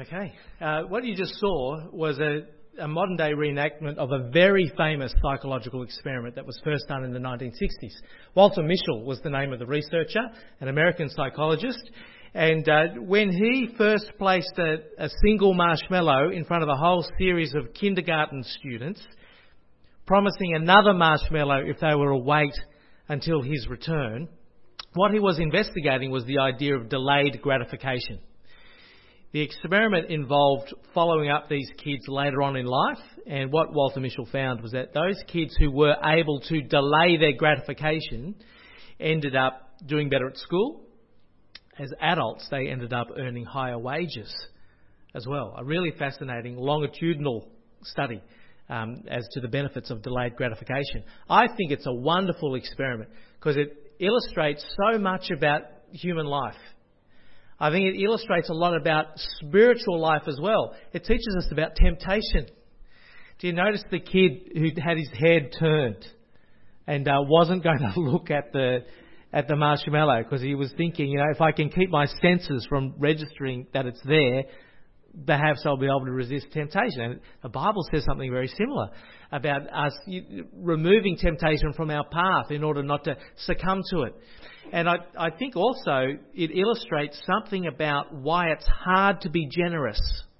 Okay. What you just saw was a modern-day reenactment of a very famous psychological experiment that was first done in the 1960s. Walter Mischel was the name of the researcher, an American psychologist. And when he first placed a single marshmallow in front of a whole series of kindergarten students, promising another marshmallow if they were to wait until his return, what he was investigating was the idea of delayed gratification. The experiment involved following up these kids later on in life, and what Walter Mischel found was that those kids who were able to delay their gratification ended up doing better at school. As adults, they ended up earning higher wages as well. A really fascinating longitudinal study as to the benefits of delayed gratification. I think it's a wonderful experiment because it illustrates so much about human life. I think it illustrates a lot about spiritual life as well. It teaches us about temptation. Do you notice the kid who had his head turned and wasn't going to look at the marshmallow because he was thinking, if I can keep my senses from registering that it's there, perhaps I'll be able to resist temptation. And the Bible says something very similar about us removing temptation from our path in order not to succumb to it. And I think also it illustrates something about why it's hard to be generous.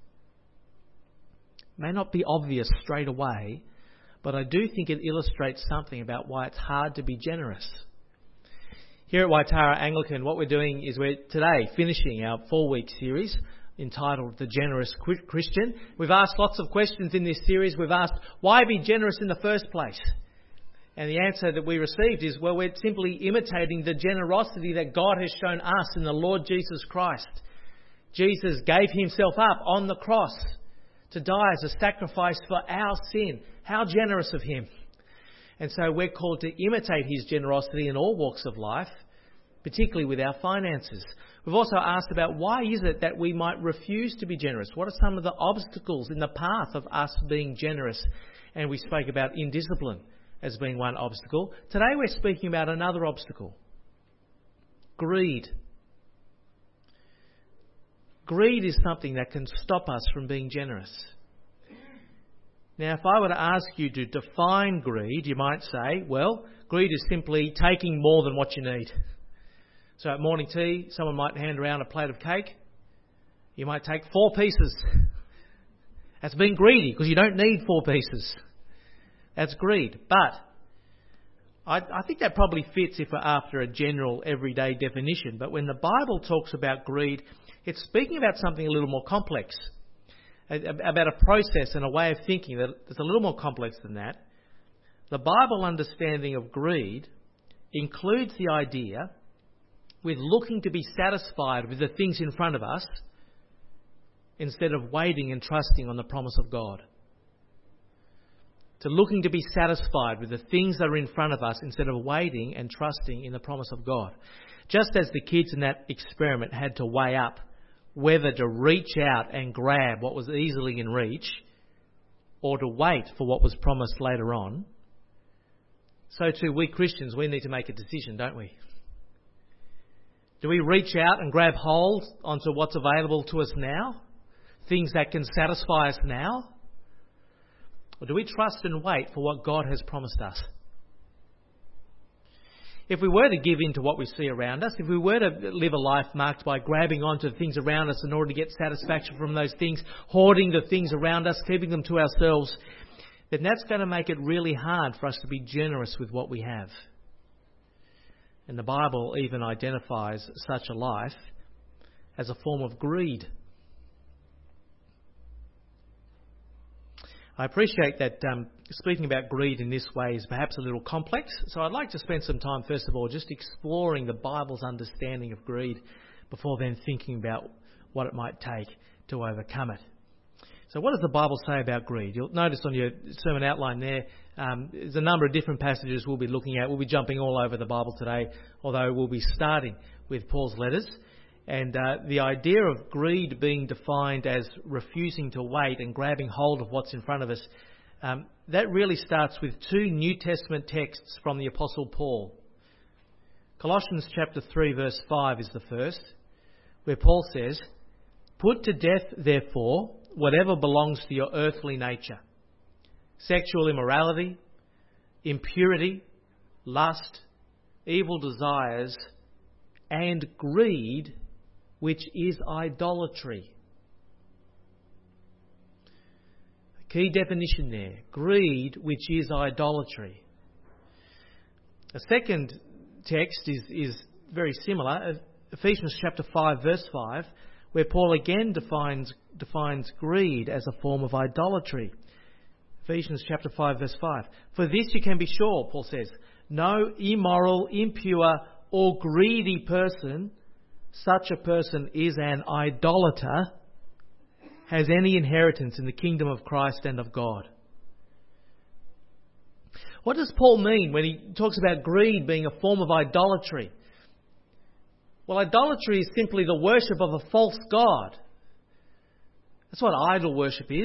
It may not be obvious straight away, but I do think it illustrates something about why it's hard to be generous. Here at Waitara Anglican, what we're doing is we're today finishing our 4-week series entitled The Generous Christian. We've asked lots of questions in this series. We've asked, why be generous in the first place? And the answer that we received is, well, we're simply imitating the generosity that God has shown us in the Lord Jesus Christ. Jesus gave himself up on the cross to die as a sacrifice for our sin. How generous of him. And so we're called to imitate his generosity in all walks of life, particularly with our finances. We've also asked about why is it that we might refuse to be generous? What are some of the obstacles in the path of us being generous? And we spoke about indiscipline as being one obstacle. Today we're speaking about another obstacle. Greed. Greed is something that can stop us from being generous. Now, if I were to ask you to define greed, you might say, well, greed is simply taking more than what you need. So at morning tea, someone might hand around a plate of cake. You might take 4 pieces. That's being greedy because you don't need 4 pieces. That's greed. But I think that probably fits if we're after a general everyday definition. But when the Bible talks about greed, it's speaking about something a little more complex, about a process and a way of thinking that's a little more complex than that. The Bible understanding of greed includes the idea with looking to be satisfied with the things in front of us instead of waiting and trusting on the promise of God. To looking to be satisfied with the things that are in front of us instead of waiting and trusting in the promise of God. Just as the kids in that experiment had to weigh up whether to reach out and grab what was easily in reach or to wait for what was promised later on, so too we Christians, we need to make a decision, don't we? Do we reach out and grab hold onto what's available to us now? Things that can satisfy us now? Or do we trust and wait for what God has promised us? If we were to give in to what we see around us, if we were to live a life marked by grabbing onto the things around us in order to get satisfaction from those things, hoarding the things around us, keeping them to ourselves, then that's going to make it really hard for us to be generous with what we have. And the Bible even identifies such a life as a form of greed. I appreciate that speaking about greed in this way is perhaps a little complex, so I'd like to spend some time, first of all, just exploring the Bible's understanding of greed before then thinking about what it might take to overcome it. So what does the Bible say about greed? You'll notice on your sermon outline there's a number of different passages we'll be looking at. We'll be jumping all over the Bible today, although we'll be starting with Paul's letters. And the idea of greed being defined as refusing to wait and grabbing hold of what's in front of us, that really starts with 2 New Testament texts from the Apostle Paul. Colossians chapter 3 verse 5 is the first, where Paul says, Put to death, therefore, whatever belongs to your earthly nature: sexual immorality, impurity, lust, evil desires, and greed, which is idolatry. A key definition there: greed, which is idolatry. A second text is very similar, Ephesians chapter 5, verse 5, where Paul again defines greed as a form of idolatry. Ephesians chapter 5, verse 5. For this you can be sure, Paul says, no immoral, impure, or greedy person, such a person is an idolater, has any inheritance in the kingdom of Christ and of God. What does Paul mean when he talks about greed being a form of idolatry? Well, idolatry is simply the worship of a false god. That's what idol worship is.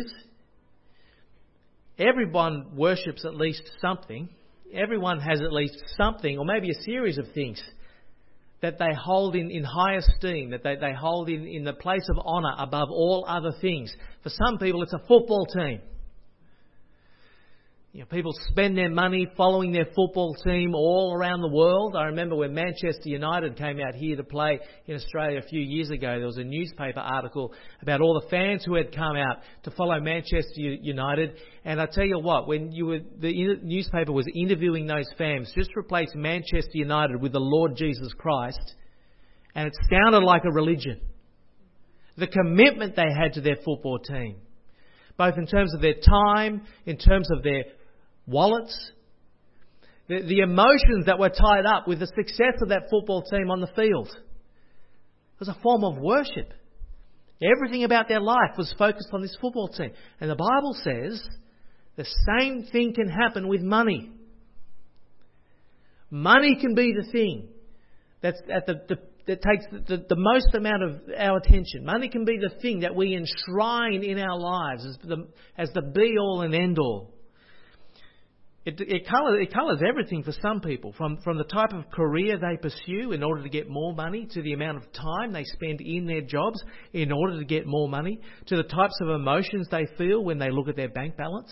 Everyone worships at least something. Everyone has at least something, or maybe a series of things, that they hold in high esteem, that they hold in the place of honour above all other things. For some people, it's a football team. You know, people spend their money following their football team all around the world. I remember when Manchester United came out here to play in Australia a few years ago, there was a newspaper article about all the fans who had come out to follow Manchester United. And I tell you what, when the newspaper was interviewing those fans, just replace Manchester United with the Lord Jesus Christ, and it sounded like a religion. The commitment they had to their football team, both in terms of their time, in terms of their wallets, the emotions that were tied up with the success of that football team on the field. It was a form of worship. Everything about their life was focused on this football team. And the Bible says the same thing can happen with money. Money can be the thing that takes the most amount of our attention. Money can be the thing that we enshrine in our lives as the be-all and end-all. It colours everything for some people, from the type of career they pursue in order to get more money, to the amount of time they spend in their jobs in order to get more money, to the types of emotions they feel when they look at their bank balance.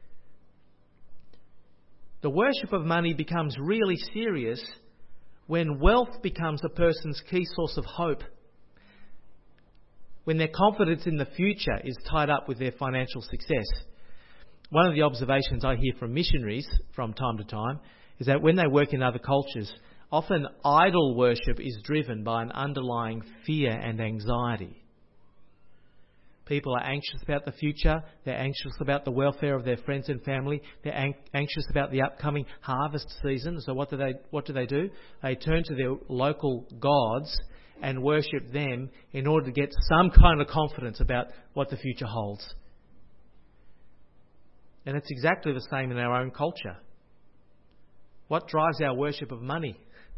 The worship of money becomes really serious when wealth becomes a person's key source of hope, when their confidence in the future is tied up with their financial success. One of the observations I hear from missionaries from time to time is that when they work in other cultures, often idol worship is driven by an underlying fear and anxiety. People are anxious about the future. They're anxious about the welfare of their friends and family. They're anxious about the upcoming harvest season. So what do they do? They turn to their local gods and worship them in order to get some kind of confidence about what the future holds. And it's exactly the same in our own culture. What drives our worship of money?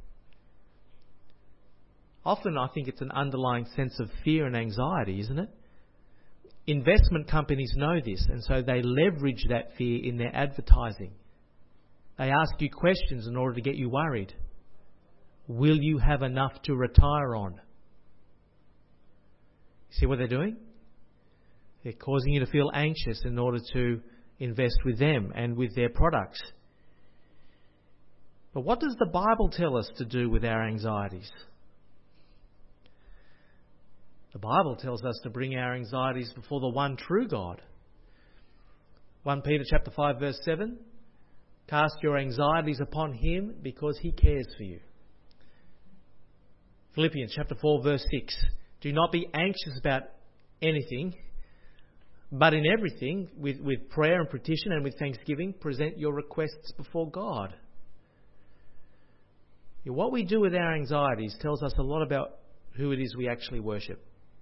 Often I think it's an underlying sense of fear and anxiety, isn't it? Investment companies know this, and so they leverage that fear in their advertising. They ask you questions in order to get you worried. Will you have enough to retire on? See what they're doing? They're causing you to feel anxious in order to invest with them and with their products. But what does the Bible tell us to do with our anxieties? The Bible tells us to bring our anxieties before the one true God. 1 Peter chapter 5 verse 7, cast your anxieties upon him because he cares for you. Philippians chapter 4 verse 6, do not be anxious about anything, but in everything, with prayer and petition and with thanksgiving, present your requests before God. What we do with our anxieties tells us a lot about who it is we actually worship.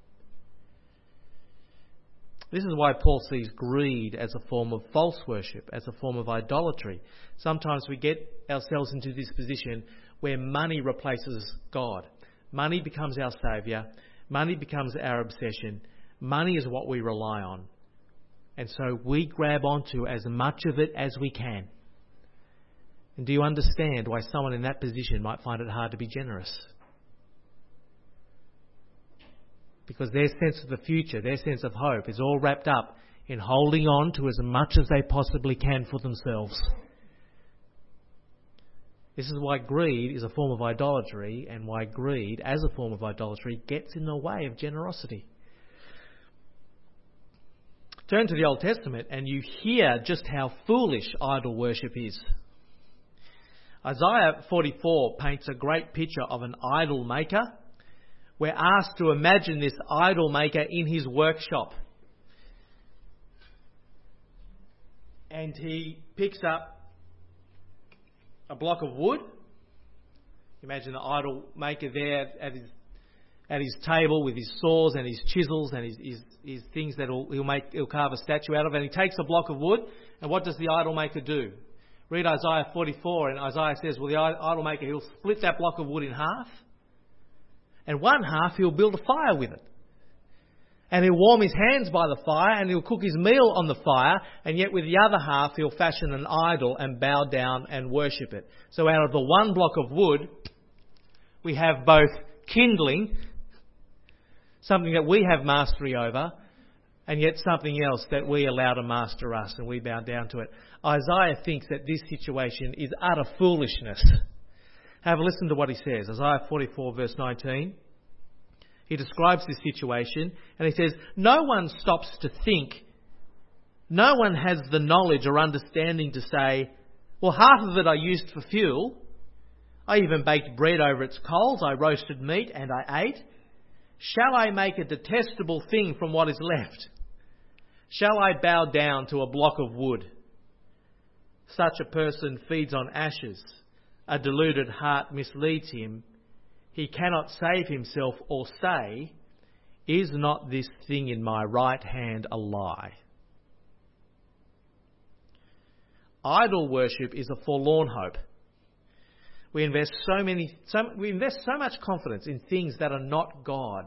This is why Paul sees greed as a form of false worship, as a form of idolatry. Sometimes we get ourselves into this position where money replaces God. Money becomes our saviour. Money becomes our obsession. Money is what we rely on. And so we grab onto as much of it as we can. And do you understand why someone in that position might find it hard to be generous? because their sense of the future, their sense of hope is all wrapped up in holding on to as much as they possibly can for themselves. This is why greed is a form of idolatry, and why greed, as a form of idolatry, gets in the way of generosity. Turn to the Old Testament and you hear just how foolish idol worship is. Isaiah 44 paints a great picture of an idol maker. We're asked to imagine this idol maker in his workshop. And he picks up a block of wood. Imagine the idol maker there at his table with his saws and his chisels and his things that he'll carve a statue out of. And he takes a block of wood, and what does the idol maker do? Read Isaiah 44, and Isaiah says, well, the idol maker, he'll split that block of wood in half, and one half he'll build a fire with it. And he'll warm his hands by the fire, and he'll cook his meal on the fire, and yet with the other half he'll fashion an idol and bow down and worship it. So out of the one block of wood, we have both kindling, something that we have mastery over, and yet something else that we allow to master us, and we bow down to it. Isaiah thinks that this situation is utter foolishness. Have a listen to what he says. Isaiah 44 verse 19. He describes this situation and he says, no one stops to think. No one has the knowledge or understanding to say, well, half of it I used for fuel. I even baked bread over its coals. I roasted meat and I ate. Shall I make a detestable thing from what is left? Shall I bow down to a block of wood? Such a person feeds on ashes. A deluded heart misleads him. He cannot save himself or say, is not this thing in my right hand a lie? Idol worship is a forlorn hope. We invest so much confidence in things that are not God.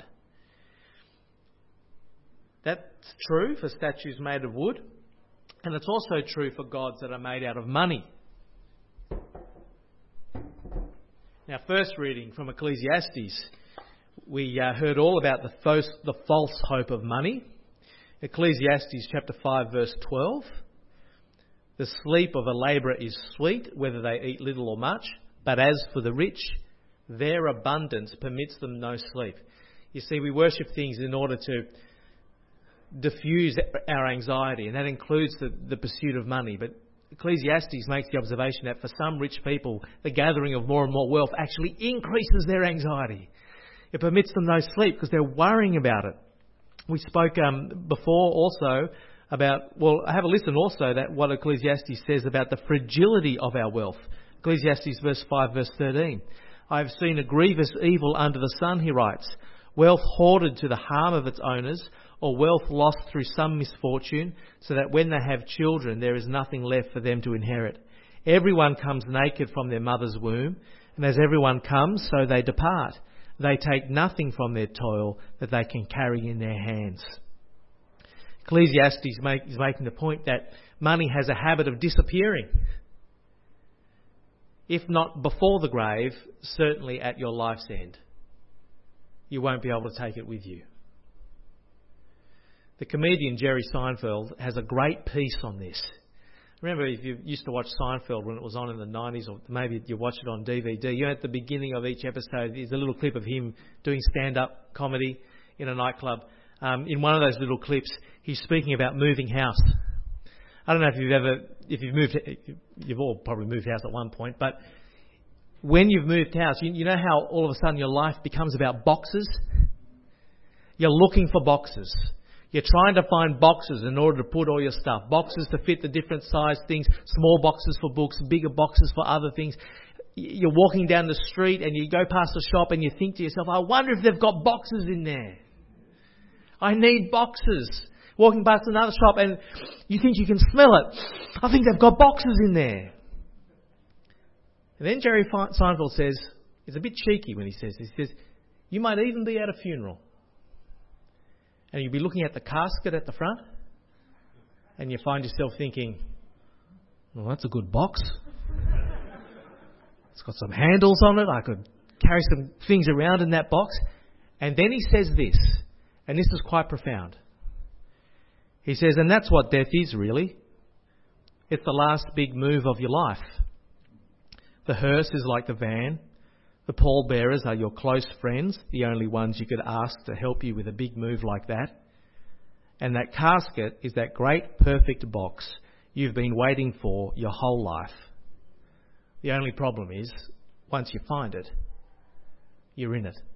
That's true for statues made of wood, and it's also true for gods that are made out of money. Now, first reading from Ecclesiastes, we heard all about the false hope of money. Ecclesiastes chapter 5 verse 12. The sleep of a labourer is sweet, whether they eat little or much, but as for the rich, their abundance permits them no sleep. You see, we worship things in order to diffuse our anxiety, and that includes the pursuit of money. But Ecclesiastes makes the observation that for some rich people, the gathering of more and more wealth actually increases their anxiety. It permits them no sleep because they're worrying about it. We spoke before also about, well, have a listen also that what Ecclesiastes says about the fragility of our wealth. Ecclesiastes verse 5 verse 13. I have seen a grievous evil under the sun, he writes. Wealth hoarded to the harm of its owners, or wealth lost through some misfortune, so that when they have children there is nothing left for them to inherit. Everyone comes naked from their mother's womb, and as everyone comes, so they depart. They take nothing from their toil that they can carry in their hands. Ecclesiastes is making the point that money has a habit of disappearing. If not before the grave, certainly at your life's end. You won't be able to take it with you. The comedian Jerry Seinfeld has a great piece on this. Remember, if you used to watch Seinfeld when it was on in the 90s, or maybe you watch it on DVD, you know, at the beginning of each episode there's a little clip of him doing stand-up comedy in a nightclub. In one of those little clips, he's speaking about moving house. I don't know you've all probably moved house at one point, but when you've moved house, you know how all of a sudden your life becomes about boxes? You're looking for boxes. You're trying to find boxes in order to put all your stuff. Boxes to fit the different size things, small boxes for books, bigger boxes for other things. You're walking down the street and you go past a shop and you think to yourself, I wonder if they've got boxes in there. I need boxes. Walking past another shop and you think you can smell it. I think they've got boxes in there. And then Jerry Seinfeld says, it's a bit cheeky when he says this, he says, you might even be at a funeral. And you'll be looking at the casket at the front and you find yourself thinking, well, that's a good box. It's got some handles on it. I could carry some things around in that box. And then he says this, And this is quite profound. He says, and that's what death is really. It's the last big move of your life. The hearse is like the van. The pallbearers are your close friends, the only ones you could ask to help you with a big move like that. And that casket is that great perfect box you've been waiting for your whole life. The only problem is, once you find it, you're in it.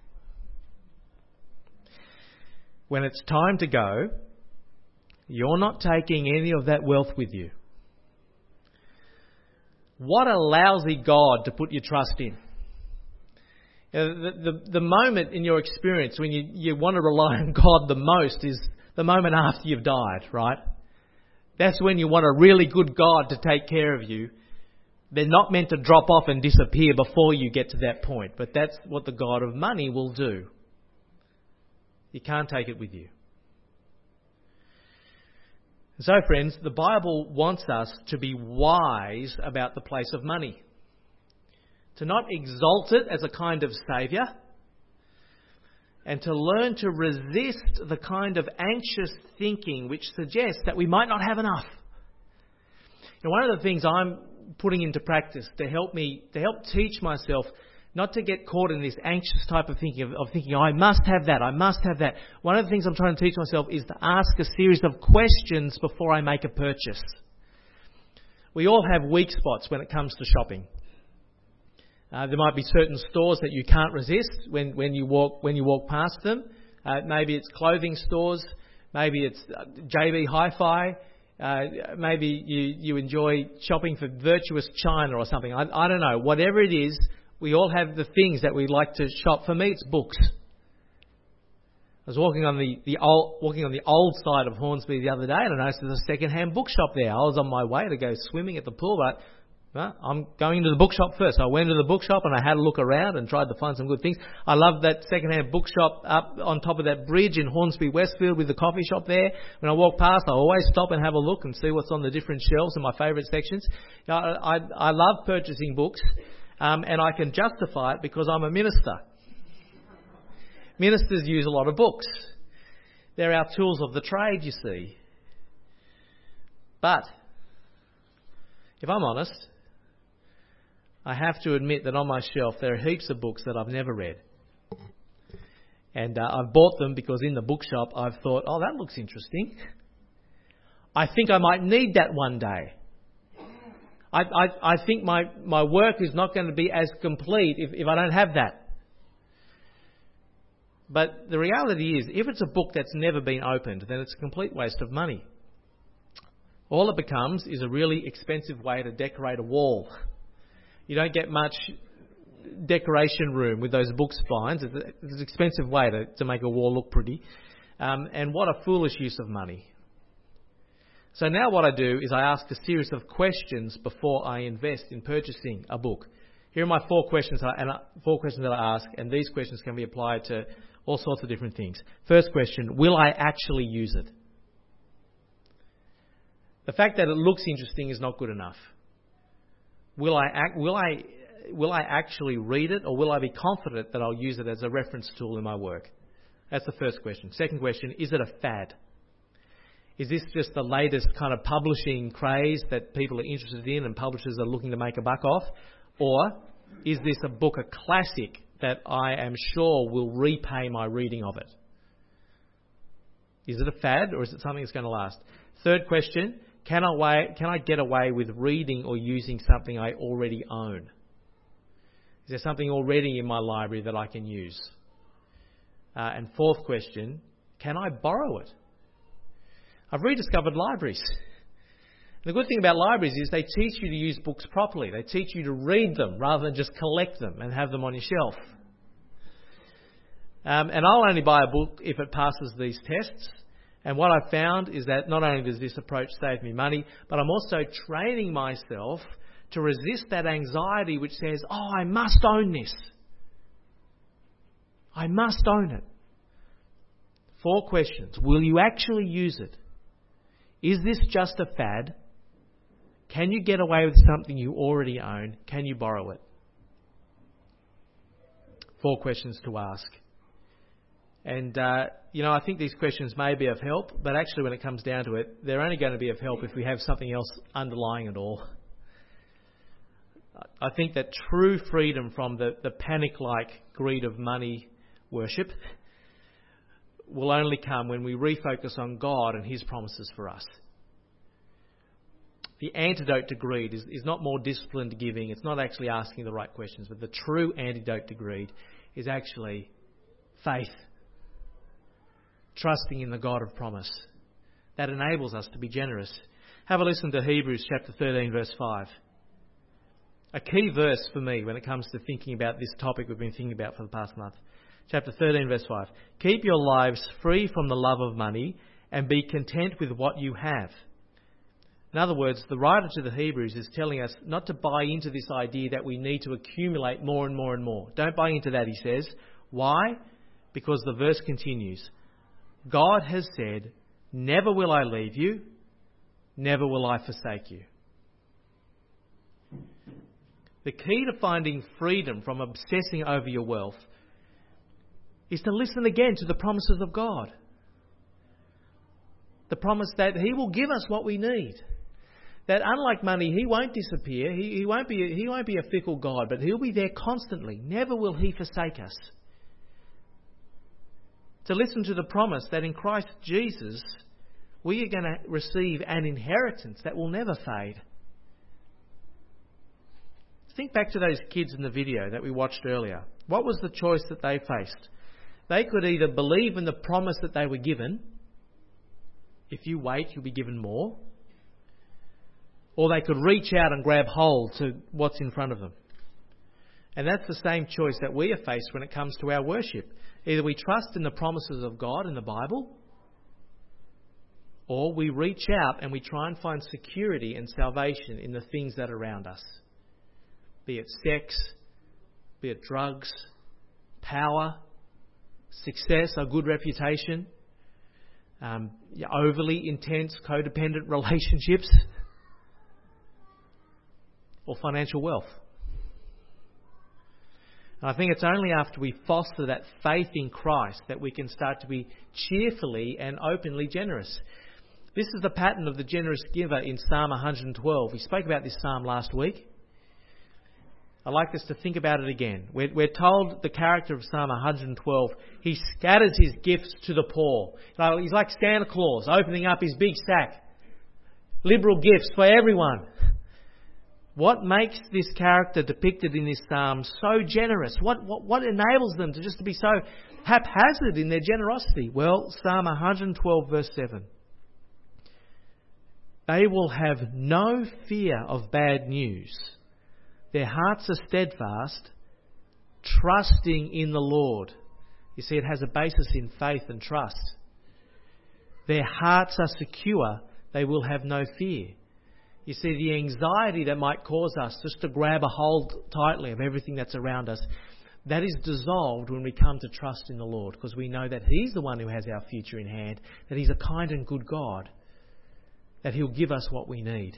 When it's time to go, you're not taking any of that wealth with you. What a lousy God to put your trust in. The moment in your experience when you want to rely on God the most is the moment after you've died, right? That's when you want a really good God to take care of you. They're not meant to drop off and disappear before you get to that point, but that's what the God of money will do. You can't take it with you. So, friends, the Bible wants us to be wise about the place of money. To not exalt it as a kind of saviour, and to learn to resist the kind of anxious thinking which suggests that we might not have enough. And one of the things I'm putting into practice to help teach myself not to get caught in this anxious type of thinking, of thinking, oh, I must have that. One of the things I'm trying to teach myself is to ask a series of questions before I make a purchase. We all have weak spots when it comes to shopping. There might be certain stores that you can't resist when you walk past them. Maybe it's clothing stores. Maybe it's JB Hi-Fi. Maybe you enjoy shopping for Virtuous China or something. I don't know. Whatever it is, we all have the things that we like to shop. For me, it's books. I was walking on the old side of Hornsby the other day, and I noticed there's a second-hand bookshop there. I was on my way to go swimming at the pool, but I'm going into the bookshop first. So I went to the bookshop and I had a look around and tried to find some good things. I love that second-hand bookshop up on top of that bridge in Hornsby Westfield with the coffee shop there. When I walk past, I always stop and have a look and see what's on the different shelves in my favourite sections. You know, I love purchasing books, and I can justify it because I'm a minister. Ministers use a lot of books. They're our tools of the trade, you see. But if I'm honest, I have to admit that on my shelf there are heaps of books that I've never read. And I've bought them because in the bookshop I've thought, oh, that looks interesting. I think I might need that one day. I think my work is not going to be as complete if I don't have that. But the reality is, if it's a book that's never been opened, then it's a complete waste of money. All it becomes is a really expensive way to decorate a wall. You don't get much decoration room with those book spines. It's an expensive way to make a wall look pretty. And what a foolish use of money. So now what I do is I ask a series of questions before I invest in purchasing a book. Here are my four questions that I ask, and these questions can be applied to all sorts of different things. First question, will I actually use it? The fact that it looks interesting is not good enough. Will I actually read it, or will I be confident that I'll use it as a reference tool in my work? That's the first question. Second question, is it a fad? Is this just the latest kind of publishing craze that people are interested in and publishers are looking to make a buck off? Or is this a book, a classic, that I am sure will repay my reading of it? Is it a fad, or is it something that's going to last? Third question, can I get away with reading or using something I already own? Is there something already in my library that I can use? And fourth question, can I borrow it? I've rediscovered libraries. The good thing about libraries is they teach you to use books properly. They teach you to read them rather than just collect them and have them on your shelf. And I'll only buy a book if it passes these tests. And what I've found is that not only does this approach save me money, but I'm also training myself to resist that anxiety which says, oh, I must own this. I must own it. 4 questions. Will you actually use it? Is this just a fad? Can you get away with something you already own? Can you borrow it? 4 questions to ask. And, I think these questions may be of help, but actually when it comes down to it, they're only going to be of help if we have something else underlying it all. I think that true freedom from the panic-like greed of money worship will only come when we refocus on God and His promises for us. The antidote to greed is not more disciplined giving. It's not actually asking the right questions. But the true antidote to greed is actually faith. Trusting in the God of promise. That enables us to be generous. Have a listen to Hebrews chapter 13, verse 5. A key verse for me when it comes to thinking about this topic we've been thinking about for the past month. Chapter 13, verse 5. Keep your lives free from the love of money and be content with what you have. In other words, the writer to the Hebrews is telling us not to buy into this idea that we need to accumulate more and more and more. Don't buy into that, he says. Why? Because the verse continues. God has said, never will I leave you, never will I forsake you. The key to finding freedom from obsessing over your wealth is to listen again to the promises of God. The promise that He will give us what we need. That unlike money, He won't disappear. He won't be a fickle God, but He'll be there constantly. Never will He forsake us. To listen to the promise that in Christ Jesus, we are going to receive an inheritance that will never fade. Think back to those kids in the video that we watched earlier. What was the choice that they faced? They could either believe in the promise that they were given, if you wait, you'll be given more, or they could reach out and grab hold to what's in front of them. And that's the same choice that we are faced when it comes to our worship. Either we trust in the promises of God in the Bible, or we reach out and we try and find security and salvation in the things that are around us. Be it sex, be it drugs, power, success, a good reputation, overly intense codependent relationships, or financial wealth. And I think it's only after we foster that faith in Christ that we can start to be cheerfully and openly generous. This is the pattern of the generous giver in Psalm 112. We spoke about this psalm last week. I'd like us to think about it again. We're told the character of Psalm 112, he scatters his gifts to the poor. He's like Santa Claus, opening up his big sack. Liberal gifts for everyone. What makes this character depicted in this psalm so generous? What enables them to just be so haphazard in their generosity? Well, Psalm 112 verse 7. They will have no fear of bad news. Their hearts are steadfast, trusting in the Lord. You see, it has a basis in faith and trust. Their hearts are secure. They will have no fear. You see, the anxiety that might cause us just to grab a hold tightly of everything that's around us, that is dissolved when we come to trust in the Lord, because we know that He's the one who has our future in hand, that He's a kind and good God, that He'll give us what we need.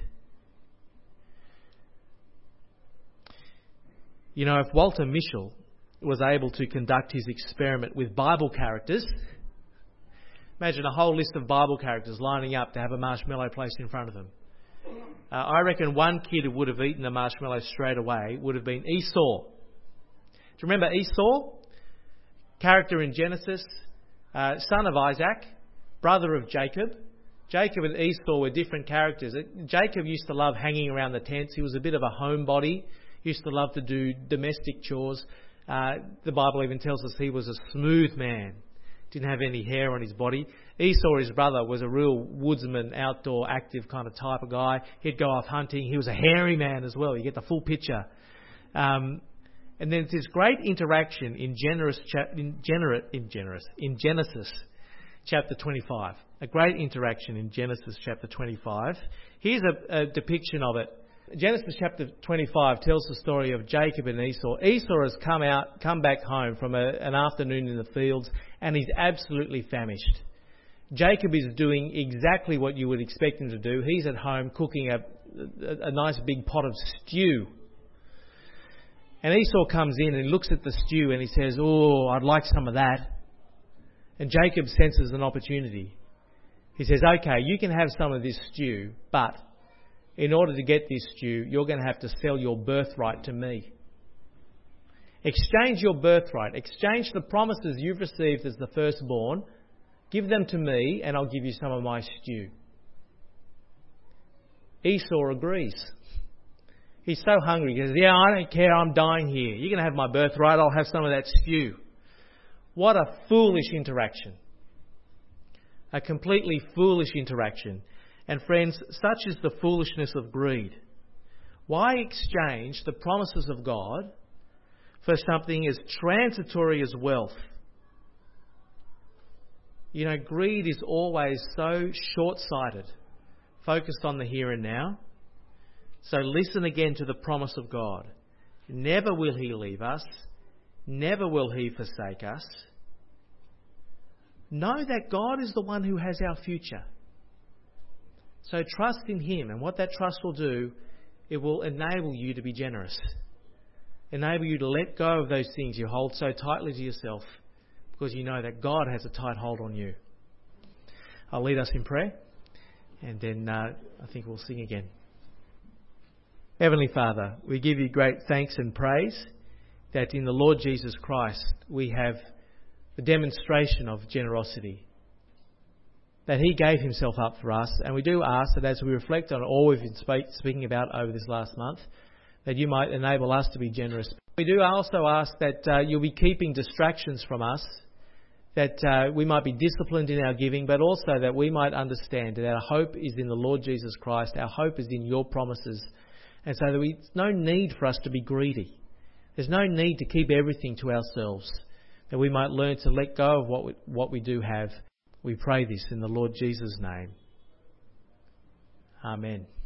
You know, if Walter Mischel was able to conduct his experiment with Bible characters, imagine a whole list of Bible characters lining up to have a marshmallow placed in front of them. I reckon one kid who would have eaten the marshmallow straight away would have been Esau. Do you remember Esau? Character in Genesis, son of Isaac, brother of Jacob. Jacob and Esau were different characters. Jacob used to love hanging around the tents. He was a bit of a homebody. Used to love to do domestic chores. The Bible even tells us he was a smooth man. Didn't have any hair on his body. Esau, his brother, was a real woodsman, outdoor, active kind of type of guy. He'd go off hunting. He was a hairy man as well. You get the full picture. And then there's this great interaction in Genesis chapter 25. A great interaction in Genesis chapter 25. Here's a depiction of it. Genesis chapter 25 tells the story of Jacob and Esau. Esau has come back home from an afternoon in the fields, and he's absolutely famished. Jacob is doing exactly what you would expect him to do. He's at home cooking a nice big pot of stew. And Esau comes in and looks at the stew and he says, "Oh, I'd like some of that." And Jacob senses an opportunity. He says, okay, you can have some of this stew, but in order to get this stew, you're going to have to sell your birthright to me. Exchange your birthright. Exchange the promises you've received as the firstborn. Give them to me and I'll give you some of my stew. Esau agrees. He's so hungry. He goes, yeah, I don't care. I'm dying here. You're going to have my birthright. I'll have some of that stew. What a foolish interaction. A completely foolish interaction. And friends, such is the foolishness of greed. Why exchange the promises of God for something as transitory as wealth? You know, greed is always so short-sighted, focused on the here and now. So listen again to the promise of God. Never will He leave us. Never will He forsake us. Know that God is the one who has our future. So trust in Him, and what that trust will do, it will enable you to be generous. Enable you to let go of those things you hold so tightly to yourself, because you know that God has a tight hold on you. I'll lead us in prayer, and then I think we'll sing again. Heavenly Father, we give you great thanks and praise that in the Lord Jesus Christ we have the demonstration of generosity, that He gave Himself up for us. And we do ask that as we reflect on all we've been speaking about over this last month, that you might enable us to be generous. We do also ask that you'll be keeping distractions from us, that we might be disciplined in our giving, but also that we might understand that our hope is in the Lord Jesus Christ. Our hope is in your promises. And so there's no need for us to be greedy. There's no need to keep everything to ourselves, that we might learn to let go of what we do have. We pray this in the Lord Jesus' name. Amen.